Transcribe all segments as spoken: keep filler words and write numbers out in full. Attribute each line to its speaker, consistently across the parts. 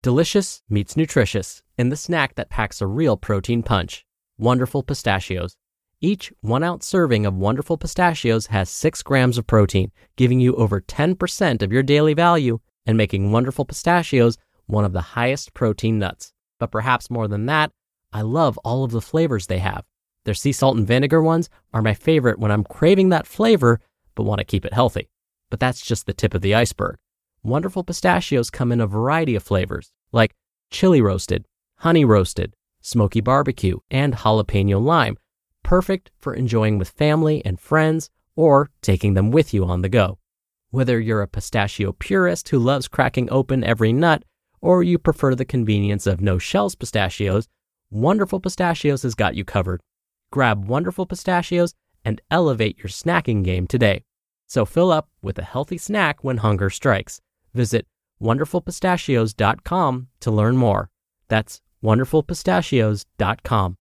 Speaker 1: Delicious meets nutritious in the snack that packs a real protein punch. Wonderful Pistachios. Each one-ounce serving of Wonderful Pistachios has six grams of protein, giving you over ten percent of your daily value and making Wonderful Pistachios one of the highest protein nuts. But perhaps more than that, I love all of the flavors they have. Their sea salt and vinegar ones are my favorite when I'm craving that flavor but want to keep it healthy. But that's just the tip of the iceberg. Wonderful Pistachios come in a variety of flavors, like chili roasted, honey roasted, smoky barbecue, and jalapeno lime, perfect for enjoying with family and friends or taking them with you on the go. Whether you're a pistachio purist who loves cracking open every nut, or you prefer the convenience of no-shells pistachios, Wonderful Pistachios has got you covered. Grab Wonderful Pistachios and elevate your snacking game today. So fill up with a healthy snack when hunger strikes. Visit wonderful pistachios dot com to learn more. That's wonderful pistachios dot com.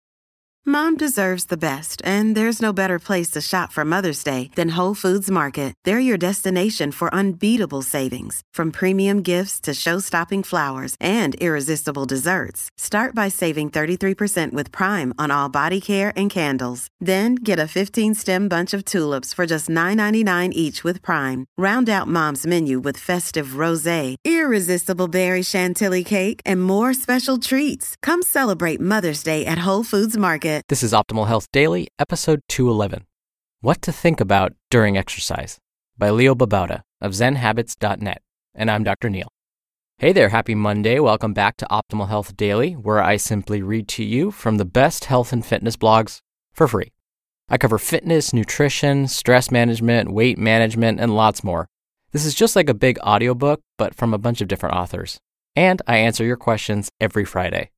Speaker 2: Mom deserves the best, and there's no better place to shop for Mother's Day than Whole Foods Market. They're your destination for unbeatable savings, from premium gifts to show-stopping flowers and irresistible desserts. Start by saving thirty-three percent with Prime on all body care and candles. Then get a fifteen-stem bunch of tulips for just nine ninety-nine each with Prime. Round out Mom's menu with festive rosé, irresistible berry chantilly cake, and more special treats. Come celebrate Mother's Day at Whole Foods Market.
Speaker 1: This is Optimal Health Daily, episode two eleven. What to Think About During Exercise by Leo Babauta of zen habits dot net. And I'm Doctor Neil. Hey there, happy Monday. Welcome back to Optimal Health Daily, where I simply read to you from the best health and fitness blogs for free. I cover fitness, nutrition, stress management, weight management, and lots more. This is just like a big audiobook, but from a bunch of different authors. And I answer your questions every Friday.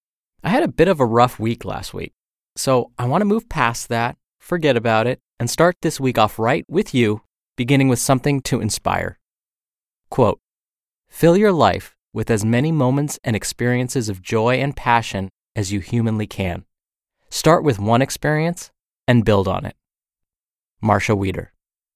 Speaker 1: I had a bit of a rough week last week. So I want to move past that, forget about it, and start this week off right with you, beginning with something to inspire. Quote, "Fill your life with as many moments and experiences of joy and passion as you humanly can. Start with one experience and build on it." Marsha Weeder.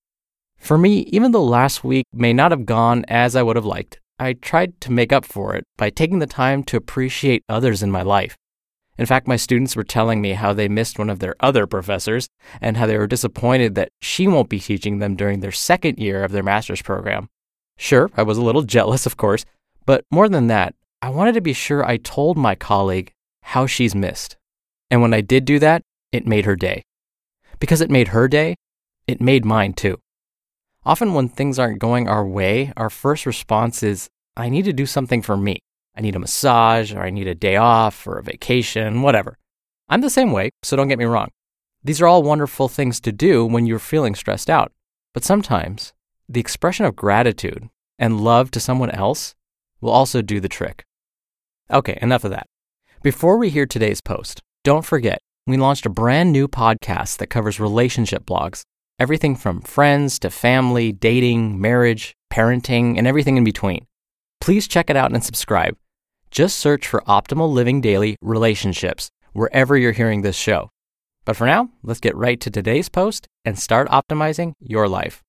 Speaker 1: For me, even though last week may not have gone as I would have liked, I tried to make up for it by taking the time to appreciate others in my life. In fact, my students were telling me how they missed one of their other professors and how they were disappointed that she won't be teaching them during their second year of their master's program. Sure, I was a little jealous, of course, but more than that, I wanted to be sure I told my colleague how she's missed. And when I did do that, it made her day. Because it made her day, it made mine too. Often when things aren't going our way, our first response is, I need to do something for me. I need a massage, or I need a day off, or a vacation, whatever. I'm the same way, so don't get me wrong. These are all wonderful things to do when you're feeling stressed out. But sometimes, the expression of gratitude and love to someone else will also do the trick. Okay, enough of that. Before we hear today's post, don't forget, we launched a brand new podcast that covers relationship blogs. Everything from friends to family, dating, marriage, parenting, and everything in between. Please check it out and subscribe. Just search for Optimal Living Daily Relationships wherever you're hearing this show. But for now, let's get right to today's post and start optimizing your life.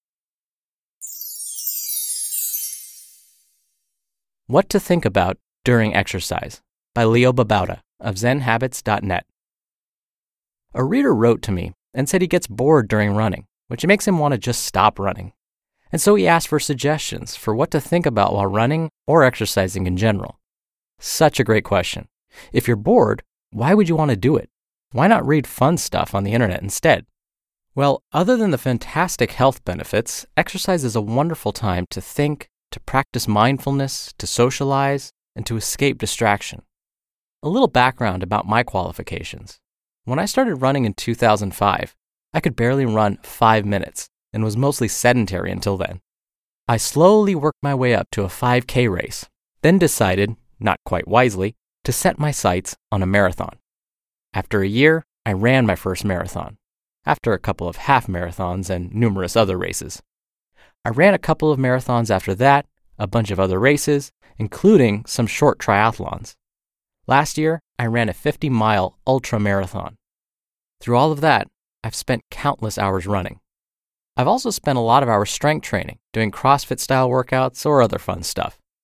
Speaker 1: What to Think About During Exercise by Leo Babauta of zen habits dot net. A reader wrote to me and said he gets bored during running, which makes him want to just stop running. And so he asked for suggestions for what to think about while running or exercising in general. Such a great question. If you're bored, why would you want to do it? Why not read fun stuff on the internet instead? Well, other than the fantastic health benefits, exercise is a wonderful time to think, to practice mindfulness, to socialize, and to escape distraction. A little background about my qualifications. When I started running in two thousand five, I could barely run five minutes and was mostly sedentary until then. I slowly worked my way up to a five K race, then decided, not quite wisely, to set my sights on a marathon. After a year, I ran my first marathon, after a couple of half marathons and numerous other races. I ran a couple of marathons after that, a bunch of other races, including some short triathlons. Last year, I ran a fifty-mile ultra marathon. Through all of that, I've spent countless hours running. I've also spent a lot of hours strength training, doing CrossFit-style workouts or other fun stuff.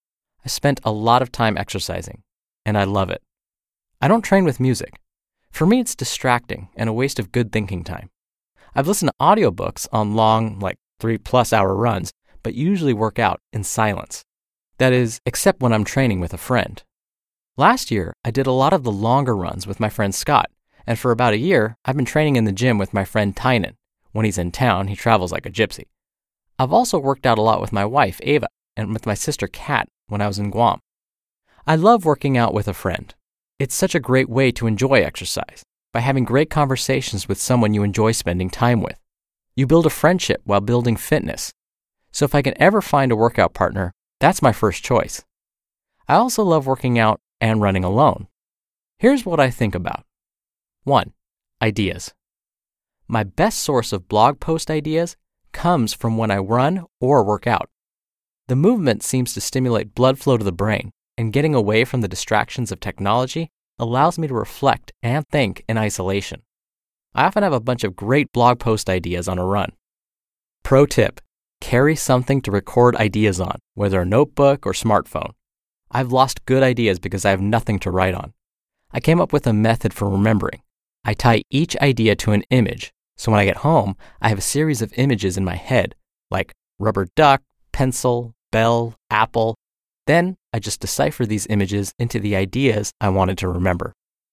Speaker 1: I spent a lot of time exercising, and I love it. I don't train with music. For me, it's distracting and a waste of good thinking time. I've listened to audiobooks on long, like three-plus hour runs, but usually work out in silence. That is, except when I'm training with a friend. Last year, I did a lot of the longer runs with my friend Scott, and for about a year, I've been training in the gym with my friend Tynan. When he's in town, he travels like a gypsy. I've also worked out a lot with my wife, Ava, and with my sister, Kat, when I was in Guam. I love working out with a friend. It's such a great way to enjoy exercise, by having great conversations with someone you enjoy spending time with. You build a friendship while building fitness. So if I can ever find a workout partner, that's my first choice. I also love working out and running alone. Here's what I think about. One, ideas. My best source of blog post ideas comes from when I run or work out. The movement seems to stimulate blood flow to the brain, and getting away from the distractions of technology allows me to reflect and think in isolation. I often have a bunch of great blog post ideas on a run. Pro tip, carry something to record ideas on, whether a notebook or smartphone. I've lost good ideas because I have nothing to write on. I came up with a method for remembering. I tie each idea to an image, so when I get home, I have a series of images in my head, like rubber duck, pencil, bell, apple. Then I just decipher these images into the ideas I wanted to remember.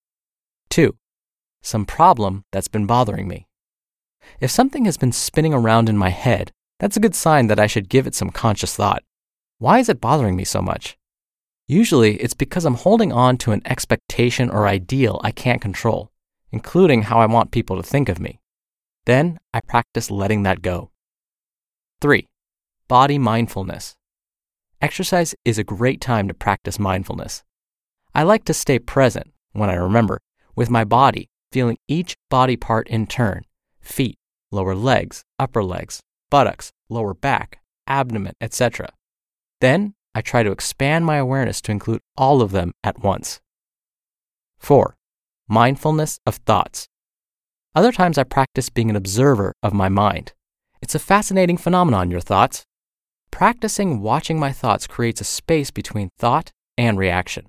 Speaker 1: Two, some problem that's been bothering me. If something has been spinning around in my head, that's a good sign that I should give it some conscious thought. Why is it bothering me so much? Usually, it's because I'm holding on to an expectation or ideal I can't control, including how I want people to think of me. Then I practice letting that go. Three, body mindfulness. Exercise is a great time to practice mindfulness. I like to stay present, when I remember, with my body, feeling each body part in turn: feet, lower legs, upper legs, buttocks, lower back, abdomen, et cetera. Then I try to expand my awareness to include all of them at once. Four, mindfulness of thoughts. Other times I practice being an observer of my mind. It's a fascinating phenomenon, your thoughts. Practicing watching my thoughts creates a space between thought and reaction.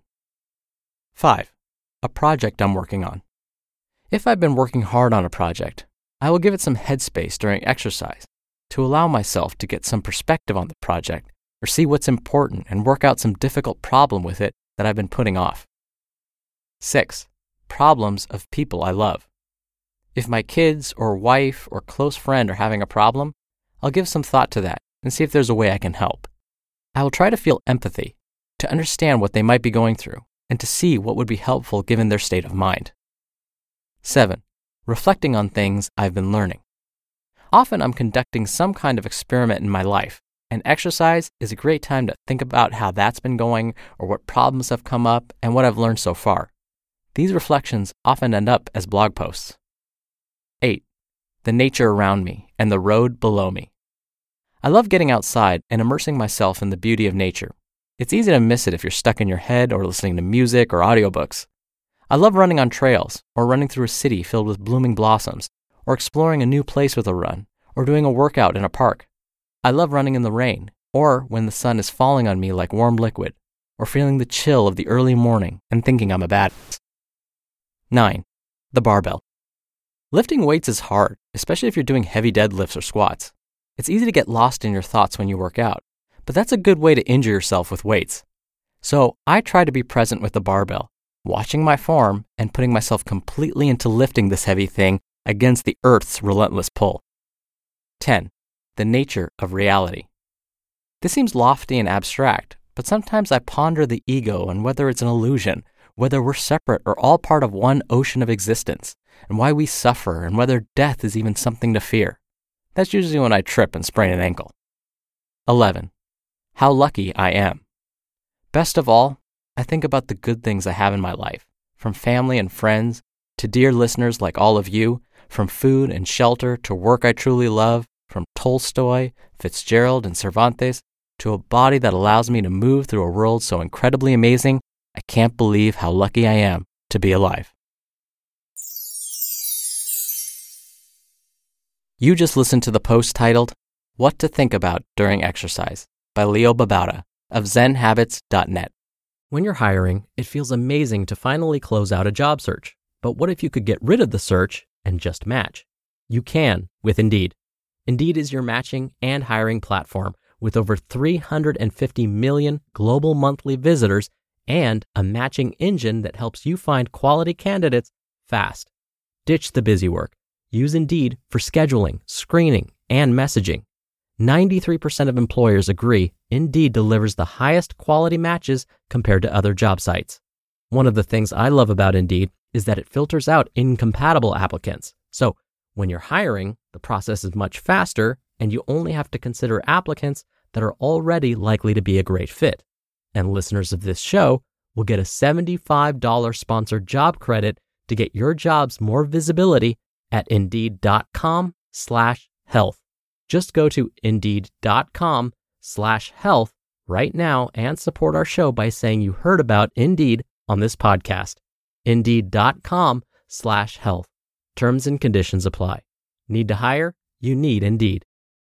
Speaker 1: Five, a project I'm working on. If I've been working hard on a project, I will give it some headspace during exercise to allow myself to get some perspective on the project or see what's important and work out some difficult problem with it that I've been putting off. Six, problems of people I love. If my kids or wife or close friend are having a problem, I'll give some thought to that and see if there's a way I can help. I will try to feel empathy, to understand what they might be going through, and to see what would be helpful given their state of mind. Seven, reflecting on things I've been learning. Often I'm conducting some kind of experiment in my life, and exercise is a great time to think about how that's been going or what problems have come up and what I've learned so far. These reflections often end up as blog posts. Eight, the nature around me and the road below me. I love getting outside and immersing myself in the beauty of nature. It's easy to miss it if you're stuck in your head or listening to music or audiobooks. I love running on trails or running through a city filled with blooming blossoms or exploring a new place with a run or doing a workout in a park. I love running in the rain or when the sun is falling on me like warm liquid or feeling the chill of the early morning and thinking I'm a badass. Nine, the barbell. Lifting weights is hard, especially if you're doing heavy deadlifts or squats. It's easy to get lost in your thoughts when you work out, but that's a good way to injure yourself with weights. So I try to be present with the barbell, watching my form and putting myself completely into lifting this heavy thing against the earth's relentless pull. Ten, the nature of reality. This seems lofty and abstract, but sometimes I ponder the ego and whether it's an illusion, whether we're separate or all part of one ocean of existence, and why we suffer and whether death is even something to fear. That's usually when I trip and sprain an ankle. Eleven, how lucky I am. Best of all, I think about the good things I have in my life, from family and friends to dear listeners like all of you, from food and shelter to work I truly love, from Tolstoy, Fitzgerald, and Cervantes, to a body that allows me to move through a world so incredibly amazing, I can't believe how lucky I am to be alive. You just listened to the post titled, What to Think About During Exercise by Leo Babauta of zen habits dot net. When you're hiring, it feels amazing to finally close out a job search. But what if you could get rid of the search and just match? You can with Indeed. Indeed is your matching and hiring platform with over three hundred fifty million global monthly visitors and a matching engine that helps you find quality candidates fast. Ditch the busy work. Use Indeed for scheduling, screening, and messaging. ninety-three percent of employers agree Indeed delivers the highest quality matches compared to other job sites. One of the things I love about Indeed is that it filters out incompatible applicants. So when you're hiring, the process is much faster and you only have to consider applicants that are already likely to be a great fit. And listeners of this show will get a seventy-five dollars sponsored job credit to get your jobs more visibility at indeed.com slash health. Just go to indeed.com slash health right now and support our show by saying you heard about Indeed on this podcast. Indeed.com slash health. Terms and conditions apply. Need to hire? You need Indeed.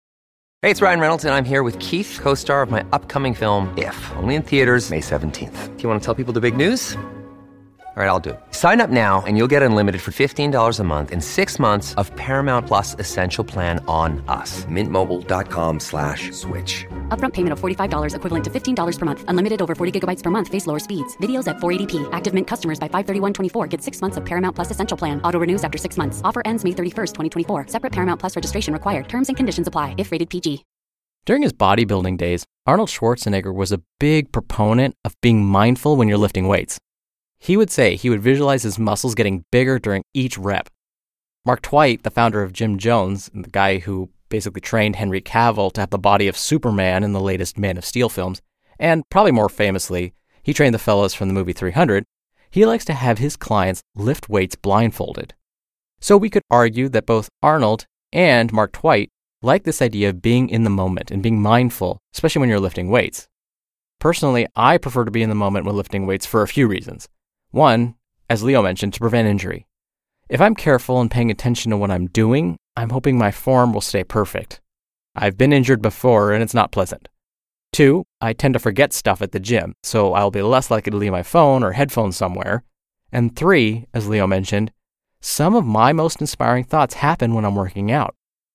Speaker 3: Hey, it's Ryan Reynolds, and I'm here with Keith, co-star of my upcoming film, If, only in theaters May seventeenth. Do you want to tell people the big news? All right, I'll do it. Sign up now and you'll get unlimited for fifteen dollars a month and six months of Paramount Plus Essential Plan on us. Mint Mobile dot com slash switch.
Speaker 4: Upfront payment of forty-five dollars equivalent to fifteen dollars per month. Unlimited over forty gigabytes per month. Face lower speeds. Videos at four eighty p. Active Mint customers by five thirty-one twenty-four get six months of Paramount Plus Essential Plan. Auto renews after six months. Offer ends May thirty-first, twenty twenty-four. Separate Paramount Plus registration required. Terms and conditions apply if rated P G.
Speaker 1: During his bodybuilding days, Arnold Schwarzenegger was a big proponent of being mindful when you're lifting weights. He would say he would visualize his muscles getting bigger during each rep. Mark Twight, the founder of Gym Jones, the guy who basically trained Henry Cavill to have the body of Superman in the latest Man of Steel films, and probably more famously, he trained the fellas from the movie three hundred, he likes to have his clients lift weights blindfolded. So we could argue that both Arnold and Mark Twight like this idea of being in the moment and being mindful, especially when you're lifting weights. Personally, I prefer to be in the moment when lifting weights for a few reasons. One, as Leo mentioned, to prevent injury. If I'm careful and paying attention to what I'm doing, I'm hoping my form will stay perfect. I've been injured before and it's not pleasant. Two, I tend to forget stuff at the gym, so I'll be less likely to leave my phone or headphones somewhere. And three, as Leo mentioned, some of my most inspiring thoughts happen when I'm working out.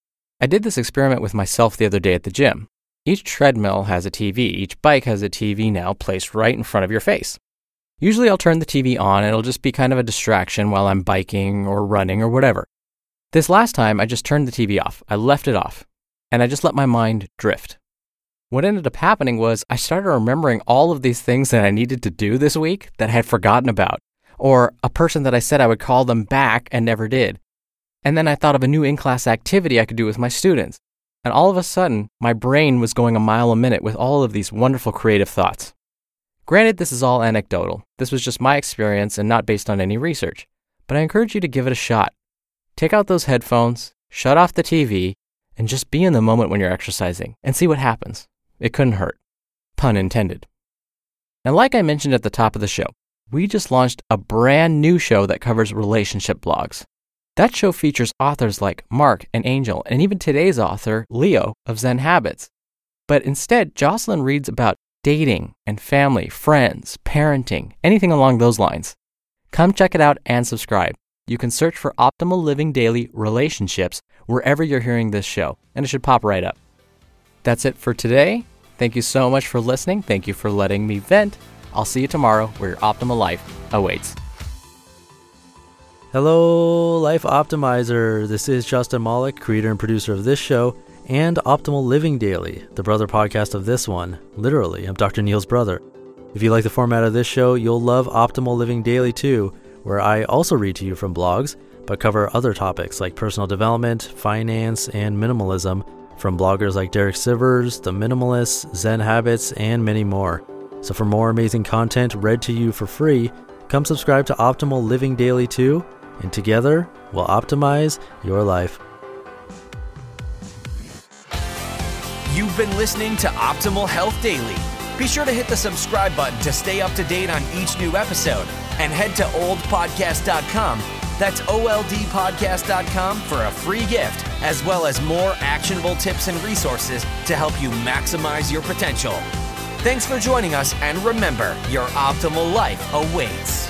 Speaker 1: I did this experiment with myself the other day at the gym. Each treadmill has a T V. Each bike has a T V now placed right in front of your face. Usually I'll turn the T V on and it'll just be kind of a distraction while I'm biking or running or whatever. This last time, I just turned the T V off. I left it off. And I just let my mind drift. What ended up happening was I started remembering all of these things that I needed to do this week that I had forgotten about. Or a person that I said I would call them back and never did. And then I thought of a new in-class activity I could do with my students. And all of a sudden, my brain was going a mile a minute with all of these wonderful creative thoughts. Granted, this is all anecdotal. This was just my experience and not based on any research. But I encourage you to give it a shot. Take out those headphones, shut off the T V, and just be in the moment when you're exercising and see what happens. It couldn't hurt. Pun intended. Now, like I mentioned at the top of the show, we just launched a brand new show that covers relationship blogs. That show features authors like Mark and Angel, and even today's author, Leo, of Zen Habits. But instead, Jocelyn reads about dating and family, friends, parenting, anything along those lines. Come check it out and subscribe. You can search for Optimal Living Daily Relationships wherever you're hearing this show, and it should pop right up. That's it for today. Thank you so much for listening. Thank you for letting me vent. I'll see you tomorrow where your optimal life awaits.
Speaker 5: Hello, Life Optimizer. This is Justin Malik, creator and producer of this show and Optimal Living Daily, the brother podcast of this one. Literally, I'm Doctor Neil's brother. If you like the format of this show, you'll love Optimal Living Daily too, where I also read to you from blogs, but cover other topics like personal development, finance, and minimalism from bloggers like Derek Sivers, The Minimalists, Zen Habits, and many more. So for more amazing content read to you for free, come subscribe to Optimal Living Daily too, and together we'll optimize your life.
Speaker 6: You've been listening to Optimal Health Daily. Be sure to hit the subscribe button to stay up to date on each new episode, and head to old podcast dot com. That's O L D podcast dot com for a free gift, as well as more actionable tips and resources to help you maximize your potential. Thanks for joining us, and remember, your optimal life awaits.